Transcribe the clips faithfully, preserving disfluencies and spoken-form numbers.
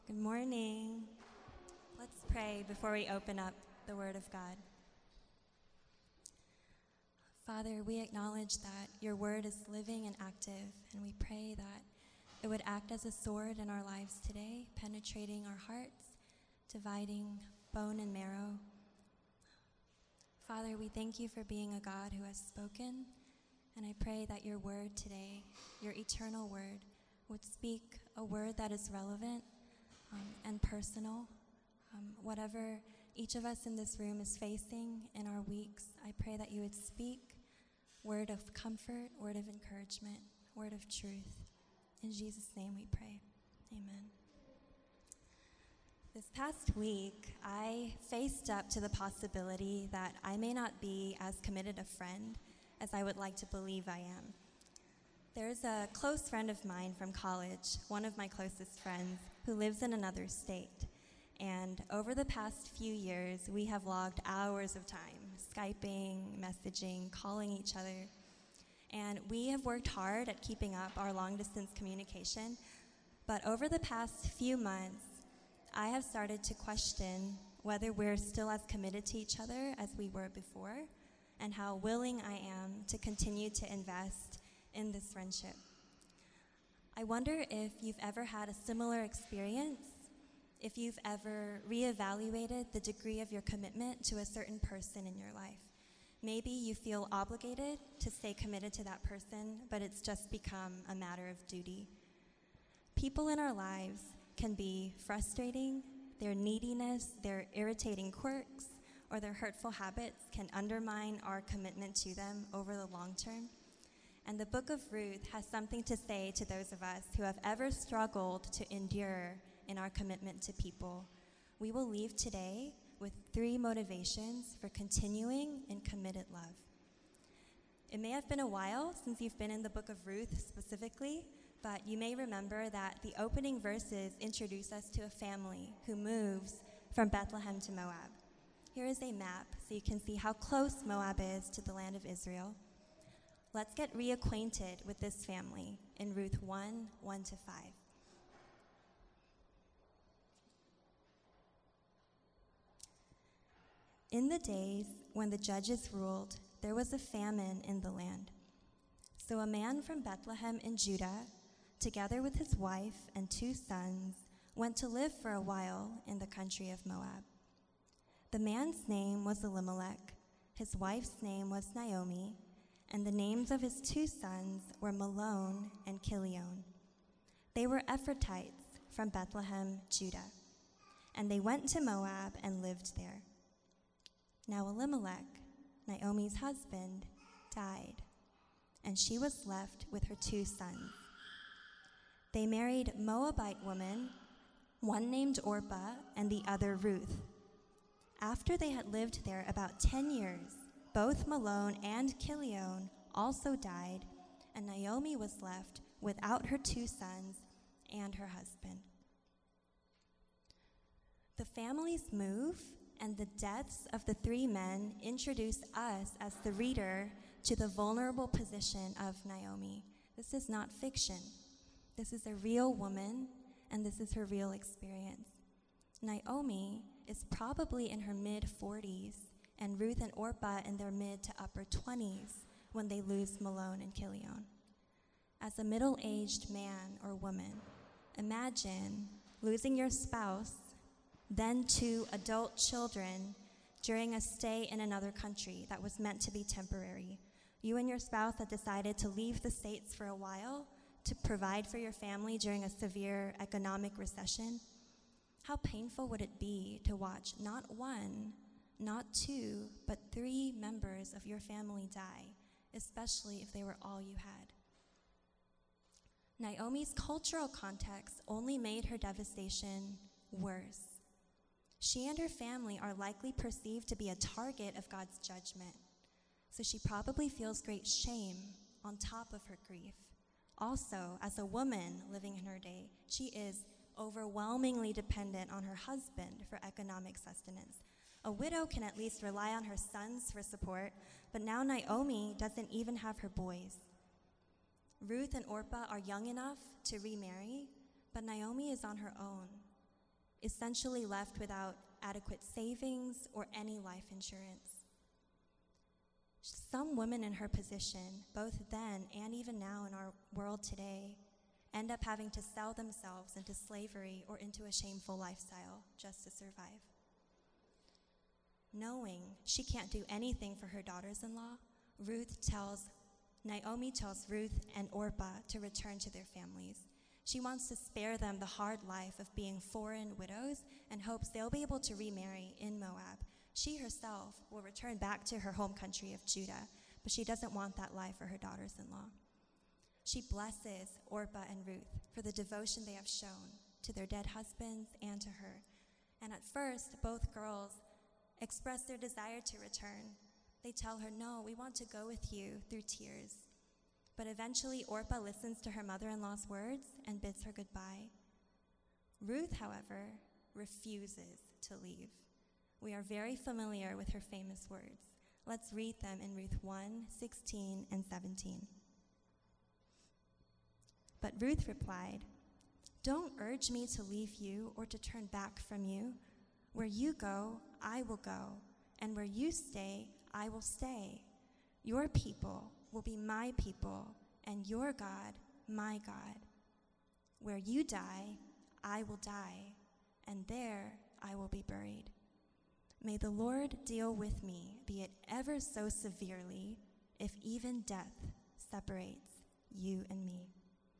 Good morning. Let's pray before we open up the Word of God. Father, we acknowledge that your Word is living and active, and we pray that it would act as a sword in our lives today, penetrating our hearts, dividing bone and marrow. Father, we thank you for being a God who has spoken, and I pray that your Word today, your eternal Word, would speak a word that is relevant um, and personal. Um, whatever each of us in this room is facing in our weeks, I pray that you would speak word of comfort, word of encouragement, word of truth. In Jesus' name we pray. Amen. This past week, I faced up to the possibility that I may not be as committed a friend as I would like to believe I am. There's a close friend of mine from college, one of my closest friends, who lives in another state. And over the past few years, we have logged hours of time, Skyping, messaging, calling each other. And we have worked hard at keeping up our long-distance communication. But over the past few months, I have started to question whether we're still as committed to each other as we were before, and how willing I am to continue to invest in this friendship. I wonder if you've ever had a similar experience, if you've ever reevaluated the degree of your commitment to a certain person in your life. Maybe you feel obligated to stay committed to that person, but it's just become a matter of duty. People in our lives can be frustrating. Their neediness, their irritating quirks, or their hurtful habits can undermine our commitment to them over the long term. And the book of Ruth has something to say to those of us who have ever struggled to endure in our commitment to people. We will leave today with three motivations for continuing in committed love. It may have been a while since you've been in the book of Ruth specifically, but you may remember that the opening verses introduce us to a family who moves from Bethlehem to Moab. Here is a map so you can see how close Moab is to the land of Israel. Let's get reacquainted with this family in Ruth one, one to five. In the days when the judges ruled, there was a famine in the land. So a man from Bethlehem in Judah, together with his wife and two sons, went to live for a while in the country of Moab. The man's name was Elimelech, his wife's name was Naomi, and the names of his two sons were Malon and Kilion. They were Ephrathites from Bethlehem, Judah, and they went to Moab and lived there. Now Elimelech, Naomi's husband, died, and she was left with her two sons. They married Moabite women, one named Orpah and the other Ruth. After they had lived there about ten years, both Malon and Kilion also died, and Naomi was left without her two sons and her husband. The family's move and the deaths of the three men introduce us as the reader to the vulnerable position of Naomi. This is not fiction. This is a real woman, and this is her real experience. Naomi is probably in her mid-forties, and Ruth and Orpah in their mid to upper twenties when they lose Malon and Kilion. As a middle-aged man or woman, imagine losing your spouse, then two adult children during a stay in another country that was meant to be temporary. You and your spouse had decided to leave the States for a while to provide for your family during a severe economic recession. How painful would it be to watch not one, not two, but three members of your family die, especially if they were all you had? Naomi's cultural context only made her devastation worse. She and her family are likely perceived to be a target of God's judgment, so she probably feels great shame on top of her grief. Also, as a woman living in her day, she is overwhelmingly dependent on her husband for economic sustenance. A widow can at least rely on her sons for support, but now Naomi doesn't even have her boys. Ruth and Orpah are young enough to remarry, but Naomi is on her own. essentially left without adequate savings or any life insurance. Some women in her position, both then and even now in our world today, end up having to sell themselves into slavery or into a shameful lifestyle just to survive. Knowing she can't do anything for her daughters-in-law, Ruth tells, Naomi tells Ruth and Orpah to return to their families. She wants to spare them the hard life of being foreign widows and hopes they'll be able to remarry in Moab. She herself will return back to her home country of Judah, but she doesn't want that life for her daughters-in-law. She blesses Orpah and Ruth for the devotion they have shown to their dead husbands and to her. And at first, both girls express their desire to return. They tell her, no, we want to go with you, through tears. But eventually, Orpah listens to her mother-in-law's words and bids her goodbye. Ruth, however, refuses to leave. We are very familiar with her famous words. Let's read them in Ruth one, sixteen, and seventeen. But Ruth replied, "Don't urge me to leave you or to turn back from you. Where you go, I will go, and where you stay, I will stay. Your people will be my people, and your God, my God. Where you die, I will die, and there I will be buried. May the Lord deal with me, be it ever so severely, if even death separates you and me."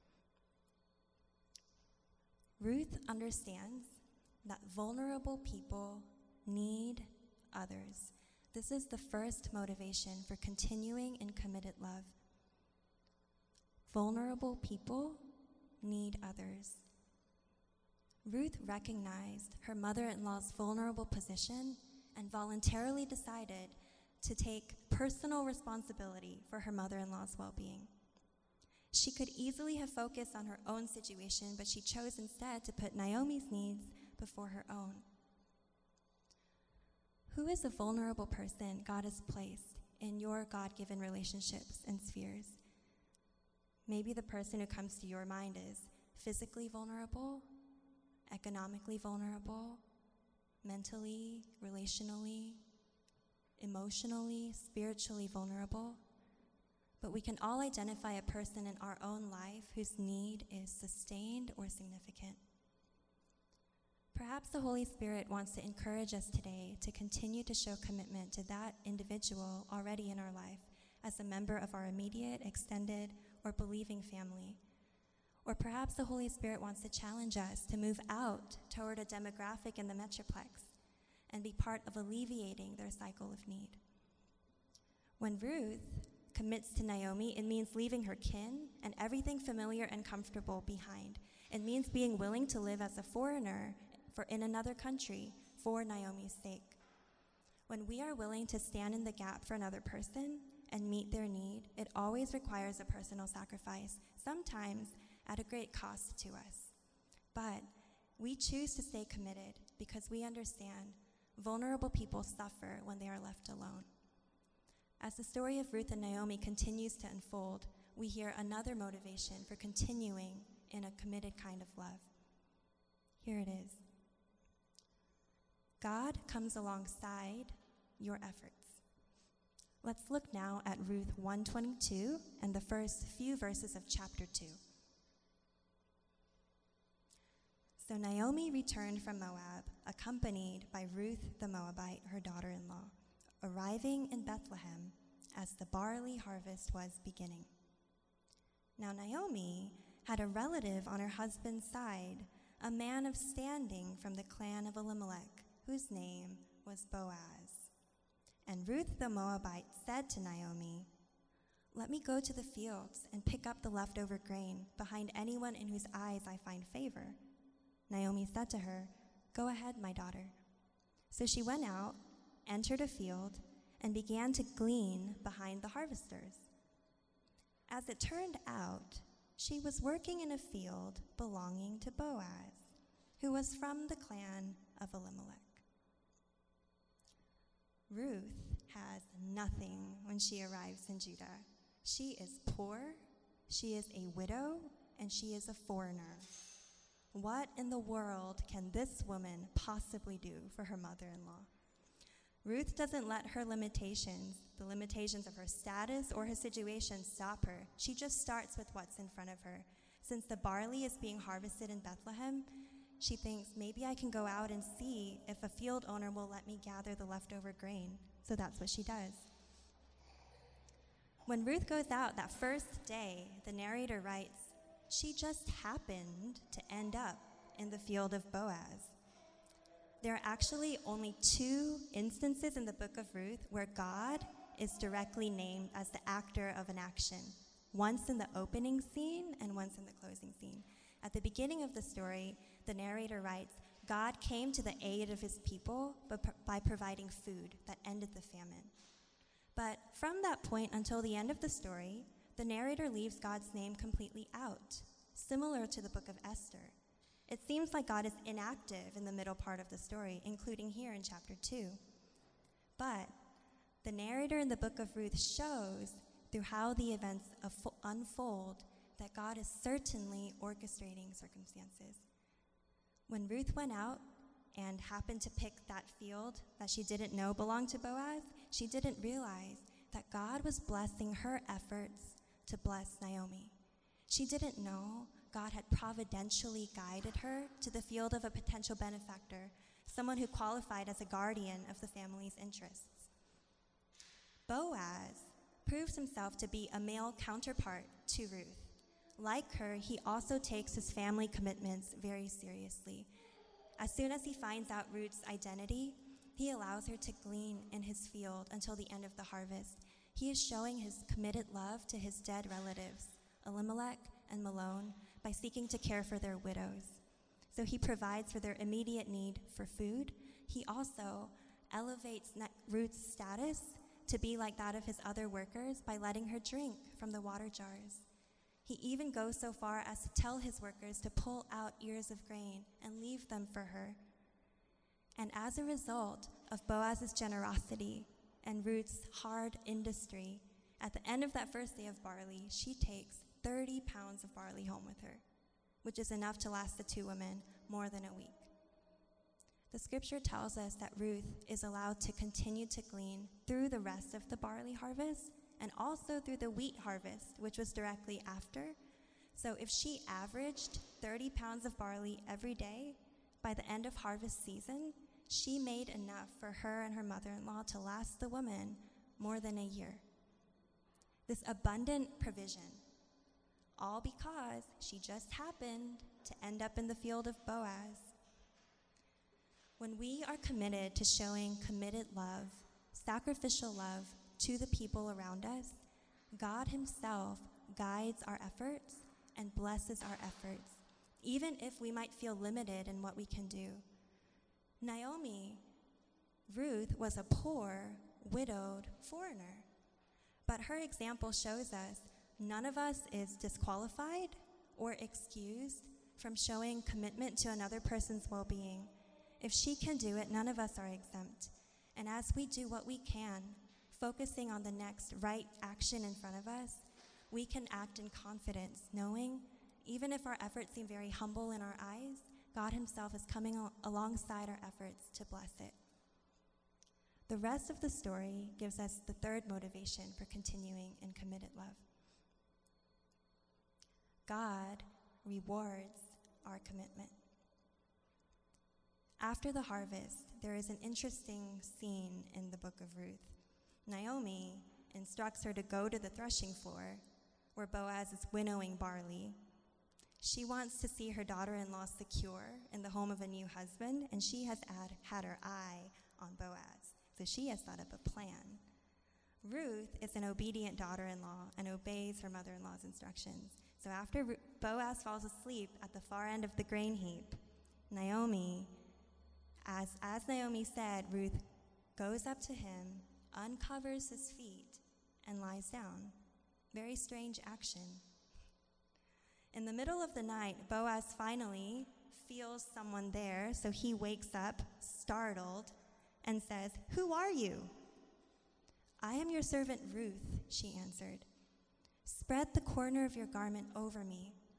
Ruth understands that vulnerable people need others. This is the first motivation for continuing in committed love. Vulnerable people need others. Ruth recognized her mother-in-law's vulnerable position and voluntarily decided to take personal responsibility for her mother-in-law's well-being. She could easily have focused on her own situation, but she chose instead to put Naomi's needs before her own. Who is a vulnerable person God has placed in your God-given relationships and spheres? Maybe the person who comes to your mind is physically vulnerable, economically vulnerable, mentally, relationally, emotionally, spiritually vulnerable. But we can all identify a person in our own life whose need is sustained or significant. Perhaps the Holy Spirit wants to encourage us today to continue to show commitment to that individual already in our life as a member of our immediate, extended, or believing family. Or perhaps the Holy Spirit wants to challenge us to move out toward a demographic in the Metroplex and be part of alleviating their cycle of need. When Ruth commits to Naomi, it means leaving her kin and everything familiar and comfortable behind. It means being willing to live as a foreigner for in another country for Naomi's sake. When we are willing to stand in the gap for another person and meet their need, it always requires a personal sacrifice, sometimes at a great cost to us. But we choose to stay committed because we understand vulnerable people suffer when they are left alone. As the story of Ruth and Naomi continues to unfold, we hear another motivation for continuing in a committed kind of love. Here it is. God comes alongside your efforts. Let's look now at Ruth one twenty-two and the first few verses of chapter two. So Naomi returned from Moab, accompanied by Ruth the Moabite, her daughter-in-law, arriving in Bethlehem as the barley harvest was beginning. Now Naomi had a relative on her husband's side, a man of standing from the clan of Elimelech, whose name was Boaz. And Ruth the Moabite said to Naomi, "Let me go to the fields and pick up the leftover grain behind anyone in whose eyes I find favor." Naomi said to her, "Go ahead, my daughter." So she went out, entered a field, and began to glean behind the harvesters. As it turned out, she was working in a field belonging to Boaz, who was from the clan of Elimelech. Ruth has nothing when she arrives in Judah. She is poor, she is a widow, and she is a foreigner. What in the world can this woman possibly do for her mother-in-law? Ruth doesn't let her limitations, the limitations of her status or her situation, stop her. She just starts with what's in front of her. Since the barley is being harvested in Bethlehem, she thinks, maybe I can go out and see if a field owner will let me gather the leftover grain. So that's what she does. When Ruth goes out that first day, the narrator writes, she just happened to end up in the field of Boaz. There are actually only two instances in the book of Ruth where God is directly named as the actor of an action. Once in the opening scene and once in the closing scene. At the beginning of the story, the narrator writes, God came to the aid of his people by providing food that ended the famine. But from that point until the end of the story, the narrator leaves God's name completely out, similar to the book of Esther. It seems like God is inactive in the middle part of the story, including here in chapter two. But the narrator in the book of Ruth shows through how the events unfold that God is certainly orchestrating circumstances. When Ruth went out and happened to pick that field that she didn't know belonged to Boaz, she didn't realize that God was blessing her efforts to bless Naomi. She didn't know God had providentially guided her to the field of a potential benefactor, someone who qualified as a guardian of the family's interests. Boaz proves himself to be a male counterpart to Ruth. Like her, he also takes his family commitments very seriously. As soon as he finds out Ruth's identity, he allows her to glean in his field until the end of the harvest. He is showing his committed love to his dead relatives, Elimelech and Malone, by seeking to care for their widows. So he provides for their immediate need for food. He also elevates Ruth's status to be like that of his other workers by letting her drink from the water jars. He even goes so far as to tell his workers to pull out ears of grain and leave them for her. And as a result of Boaz's generosity and Ruth's hard industry, at the end of that first day of barley, she takes thirty pounds of barley home with her, which is enough to last the two women more than a week. The scripture tells us that Ruth is allowed to continue to glean through the rest of the barley harvest and also through the wheat harvest, which was directly after. So if she averaged thirty pounds of barley every day, by the end of harvest season, she made enough for her and her mother-in-law to last the woman more than a year. This abundant provision, all because she just happened to end up in the field of Boaz. When we are committed to showing committed love, sacrificial love to the people around us, God himself guides our efforts and blesses our efforts, even if we might feel limited in what we can do. Naomi, Ruth, was a poor, widowed foreigner, but her example shows us none of us is disqualified or excused from showing commitment to another person's well-being. If she can do it, none of us are exempt. And as we do what we can, focusing on the next right action in front of us, we can act in confidence, knowing, even if our efforts seem very humble in our eyes, God himself is coming al- alongside our efforts to bless it. The rest of the story gives us the third motivation for continuing in committed love. God rewards our commitment. After the harvest, there is an interesting scene in the book of Ruth. Naomi instructs her to go to the threshing floor where Boaz is winnowing barley. She wants to see her daughter-in-law secure in the home of a new husband, and she has had, had her eye on Boaz, so she has thought up a plan. Ruth is an obedient daughter-in-law and obeys her mother-in-law's instructions. So after Ru- Boaz falls asleep at the far end of the grain heap, Naomi, as, as Naomi said, Ruth goes up to him, uncovers his feet, and lies down. Very strange action. In the middle of the night, Boaz finally feels someone there, so he wakes up, startled, and says, "Who are you?" "I am your servant Ruth," she answered. "Spread the corner of your garment over me,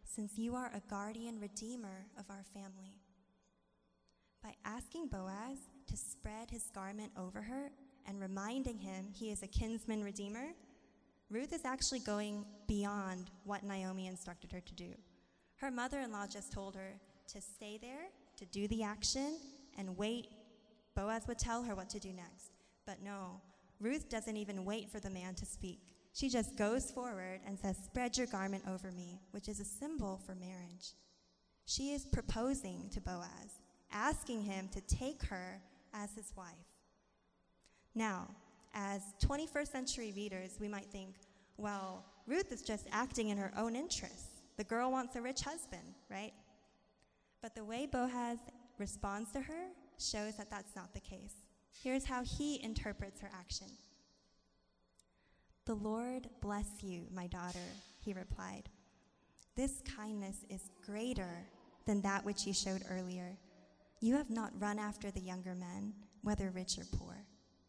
since you are a guardian redeemer of our family." By asking Boaz to spread his garment over her and reminding him he is a kinsman redeemer, Ruth is actually going beyond what Naomi instructed her to do. Her mother-in-law just told her to stay there, to do the action, and wait. Boaz would tell her what to do next. But no, Ruth doesn't even wait for the man to speak. She just goes forward and says, "Spread your garment over me," which is a symbol for marriage. She is proposing to Boaz, asking him to take her as his wife. Now, as twenty-first century readers, we might think, well, Ruth is just acting in her own interests. The girl wants a rich husband, right? But the way Boaz responds to her shows that that's not the case. Here's how he interprets her action. "The Lord bless you, my daughter," he replied. "This kindness is greater than that which you showed earlier. You have not run after the younger men, whether rich or poor."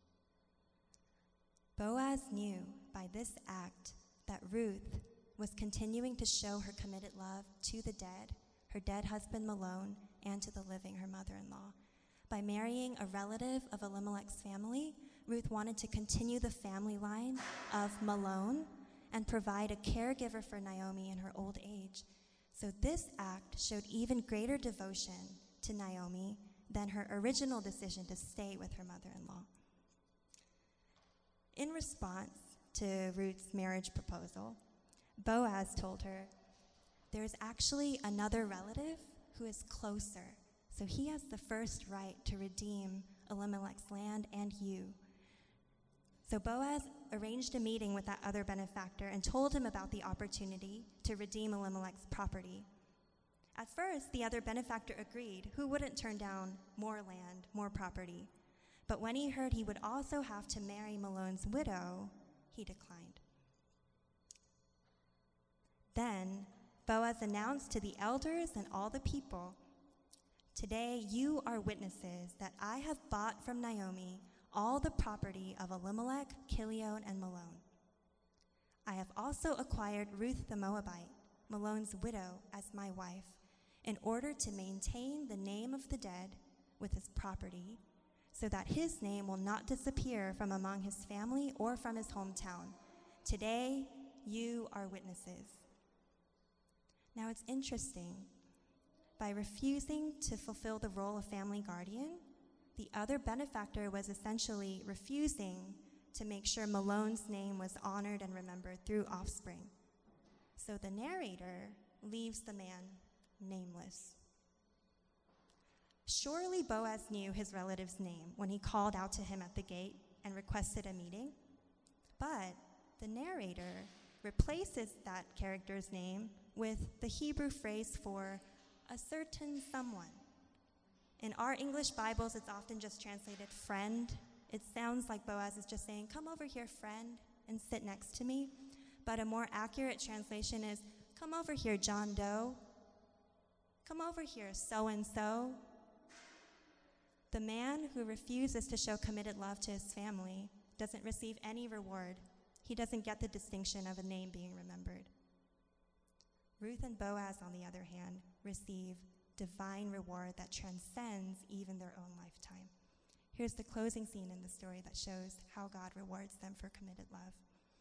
Boaz knew by this act that Ruth was continuing to show her committed love to the dead, her dead husband Malone, and to the living, her mother-in-law. By marrying a relative of Elimelech's family, Ruth wanted to continue the family line of Malone and provide a caregiver for Naomi in her old age. So this act showed even greater devotion to Naomi than her original decision to stay with her mother-in-law. In response to Ruth's marriage proposal, Boaz told her, "There's actually another relative who is closer, so he has the first right to redeem Elimelech's land and you." So Boaz arranged a meeting with that other benefactor and told him about the opportunity to redeem Elimelech's property. At first, the other benefactor agreed. Who wouldn't turn down more land, more property? But when he heard he would also have to marry Malone's widow, he declined. Then Boaz announced to the elders and all the people, "Today you are witnesses that I have bought from Naomi all the property of Elimelech, Chilion, and Malone. I have also acquired Ruth the Moabite, Malone's widow, as my wife, in order to maintain the name of the dead with his property, so that his name will not disappear from among his family or from his hometown. Today, you are witnesses." Now it's interesting. By refusing to fulfill the role of family guardian, the other benefactor was essentially refusing to make sure Malone's name was honored and remembered through offspring. So the narrator leaves the man nameless. Surely Boaz knew his relative's name when he called out to him at the gate and requested a meeting, but the narrator replaces that character's name with the Hebrew phrase for a certain someone. In our English Bibles, it's often just translated friend. It sounds like Boaz is just saying, "Come over here, friend, and sit next to me." But a more accurate translation is, "Come over here, John Doe. Come over here, so-and-so." The man who refuses to show committed love to his family doesn't receive any reward. He doesn't get the distinction of a name being remembered. Ruth and Boaz, on the other hand, receive divine reward that transcends even their own lifetime. Here's the closing scene in the story that shows how God rewards them for committed love.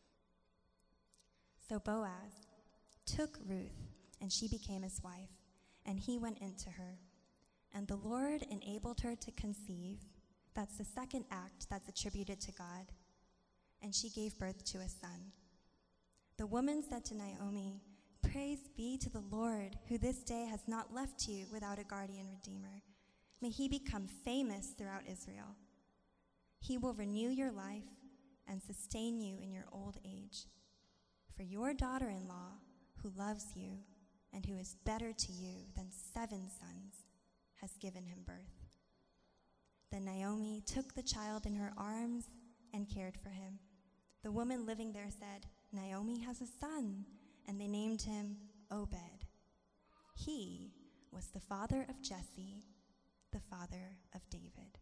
So Boaz took Ruth, and she became his wife, and he went into her. And the Lord enabled her to conceive. That's the second act that's attributed to God. And she gave birth to a son. The woman said to Naomi, "Praise be to the Lord, who this day has not left you without a guardian redeemer. May he become famous throughout Israel. He will renew your life and sustain you in your old age. For your daughter-in-law, who loves you and who is better to you than seven sons, has given him birth." Then Naomi took the child in her arms and cared for him. The woman living there said, "Naomi has a son," and they named him Obed. He was the father of Jesse, the father of David.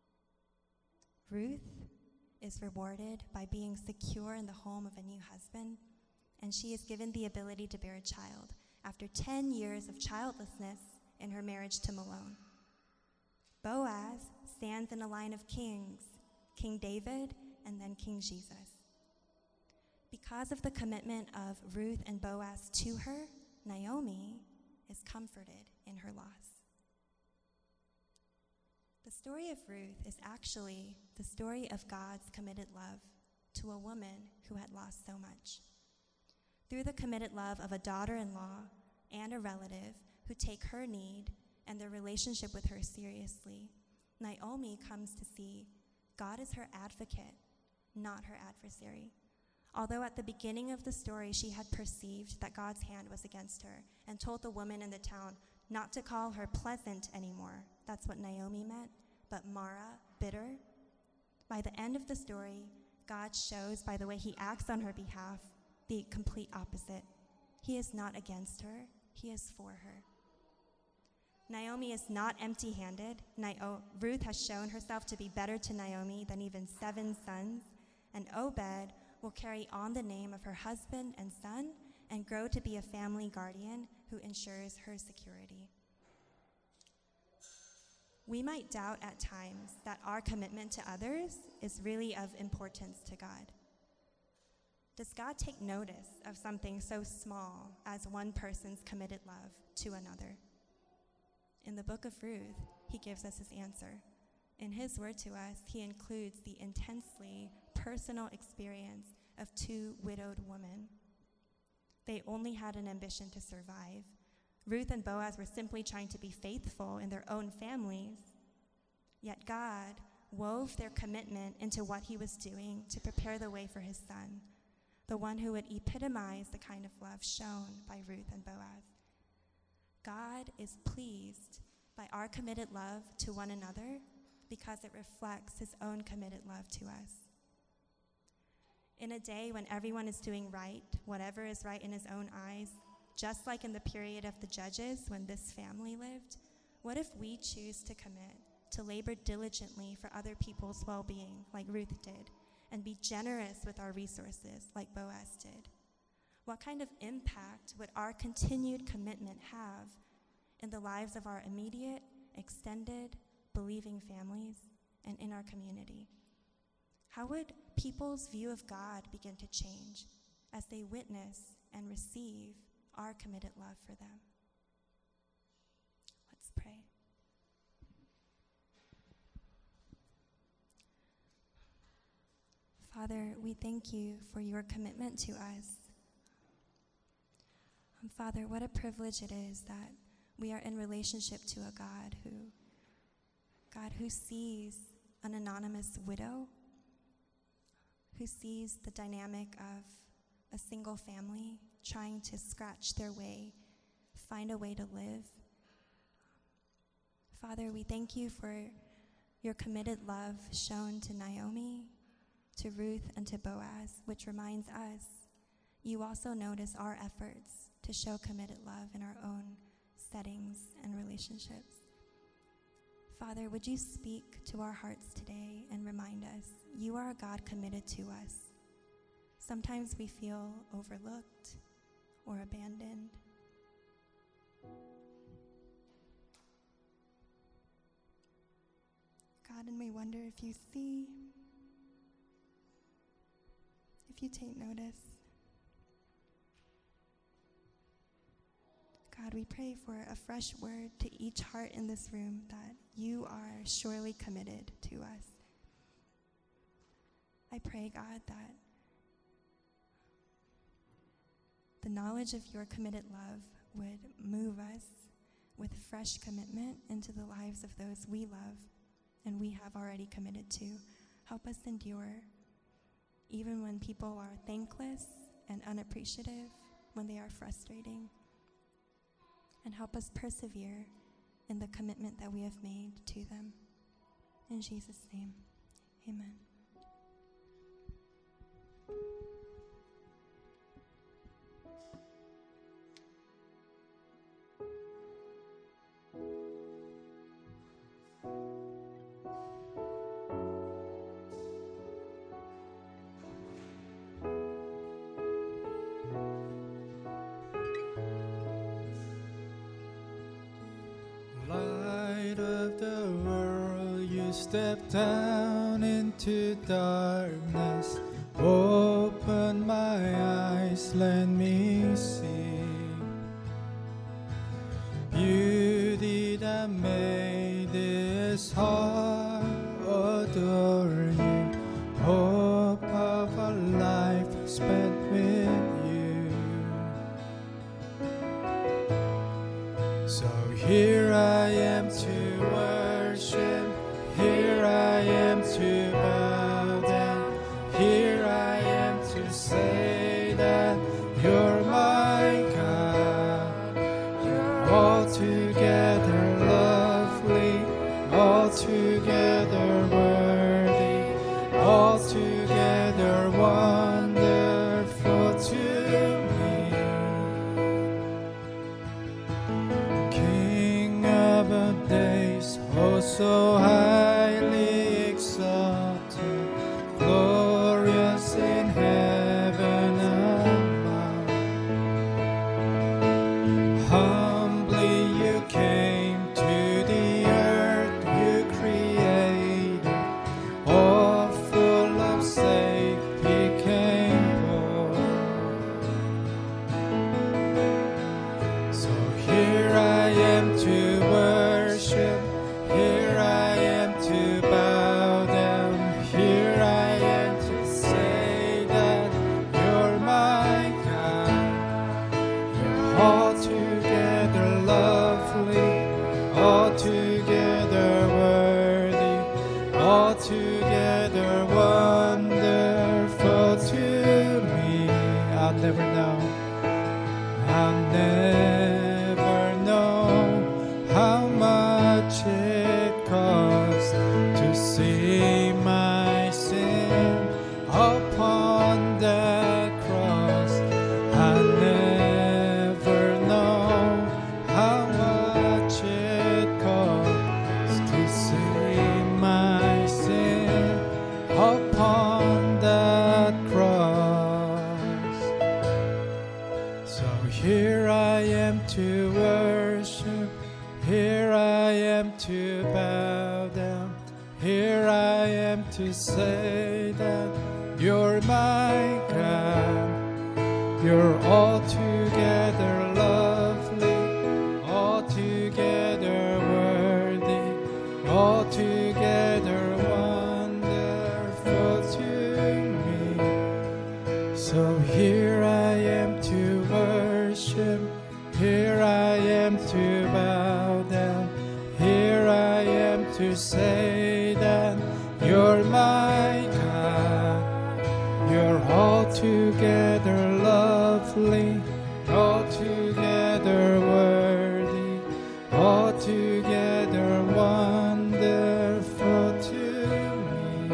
Ruth is rewarded by being secure in the home of a new husband, and she is given the ability to bear a child. after ten years of childlessness in her marriage to Malone. Boaz stands in a line of kings, King David and then King Jesus. Because of the commitment of Ruth and Boaz to her, Naomi is comforted in her loss. The story of Ruth is actually the story of God's committed love to a woman who had lost so much. Through the committed love of a daughter-in-law and a relative who take her need and their relationship with her seriously, Naomi comes to see God is her advocate, not her adversary. Although at the beginning of the story she had perceived that God's hand was against her and told the woman in the town not to call her pleasant anymore, that's what Naomi meant, but Mara, bitter. By the end of the story, God shows by the way he acts on her behalf the complete opposite. He is not against her, he is for her. Naomi is not empty-handed. Nio- Ruth has shown herself to be better to Naomi than even seven sons, and Obed will carry on the name of her husband and son and grow to be a family guardian who ensures her security. We might doubt at times that our commitment to others is really of importance to God. Does God take notice of something so small as one person's committed love to another? In the book of Ruth, he gives us his answer. In his word to us, he includes the intensely personal experience of two widowed women. They only had an ambition to survive. Ruth and Boaz were simply trying to be faithful in their own families. Yet God wove their commitment into what he was doing to prepare the way for his son, the one who would epitomize the kind of love shown by Ruth and Boaz. God is pleased by our committed love to one another because it reflects his own committed love to us. In a day when everyone is doing right, whatever is right in his own eyes, just like in the period of the Judges when this family lived, what if we choose to commit to labor diligently for other people's well-being like Ruth did, and be generous with our resources like Boaz did? What kind of impact would our continued commitment have in the lives of our immediate, extended, believing families and in our community? How would people's view of God begin to change as they witness and receive our committed love for them? Let's pray. Father, we thank you for your commitment to us. Um, Father, what a privilege it is that we are in relationship to a God who, God who sees an anonymous widow, who sees the dynamic of a single family trying to scratch their way, find a way to live. Father, we thank you for your committed love shown to Naomi, to Ruth, and to Boaz, which reminds us you also notice our efforts to show committed love in our own settings and relationships. Father, would you speak to our hearts today and remind us you are a God committed to us. Sometimes we feel overlooked or abandoned. God, and we wonder if you see, if you take notice. God, we pray for a fresh word to each heart in this room that you are surely committed to us. I pray, God, that the knowledge of your committed love would move us with fresh commitment into the lives of those we love and we have already committed to. Help us endure, even when people are thankless and unappreciative, when they are frustrating. And help us persevere in the commitment that we have made to them. In Jesus' name, amen. step down into darkness, open my eyes, let me see beauty that made this heart adore you, hope of a life spent with you. So here I am to worship, here I am to bow down, here I am to say that you're my God. You're altogether lovely, altogether worthy, altogether wonderful to me. King of the days, oh so highly exalted, glorious in heaven above. Humbly you came to the earth you created, all full of sake became poor. So here I am to worship, here I am to bow down, here I am to say that you're my God. You're altogether lovely, altogether worthy, altogether wonderful to me. I'll never know, I'll never know how much it costs to see my sin upon that cross. I never know how much it costs to see my sin upon that cross. So here I am to worship, here I am to bow down, here I am to say that you're my God. You're altogether lovely, altogether worthy, altogether wonderful to me. So here I am to worship, here I am to bow down, here I am to say that you're my God. You're altogether lovely, altogether worthy, altogether wonderful to me.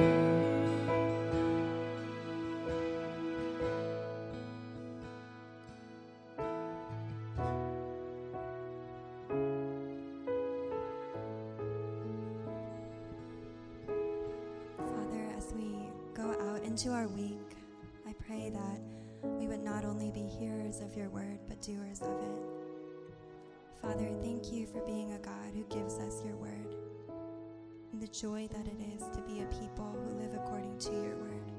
Father, as we go out into our week, I pray that we would not only be hearers of your word, but doers of it. Father, thank you for being a God who gives us your word, and the joy that it is to be a people who live according to your word.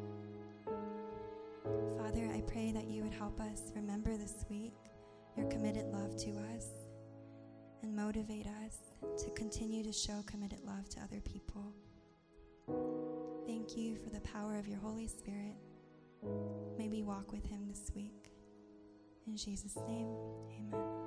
Father, I pray that you would help us remember this week your committed love to us and motivate us to continue to show committed love to other people. Thank you for the power of your Holy Spirit. May we walk with him this week. In Jesus' name, amen.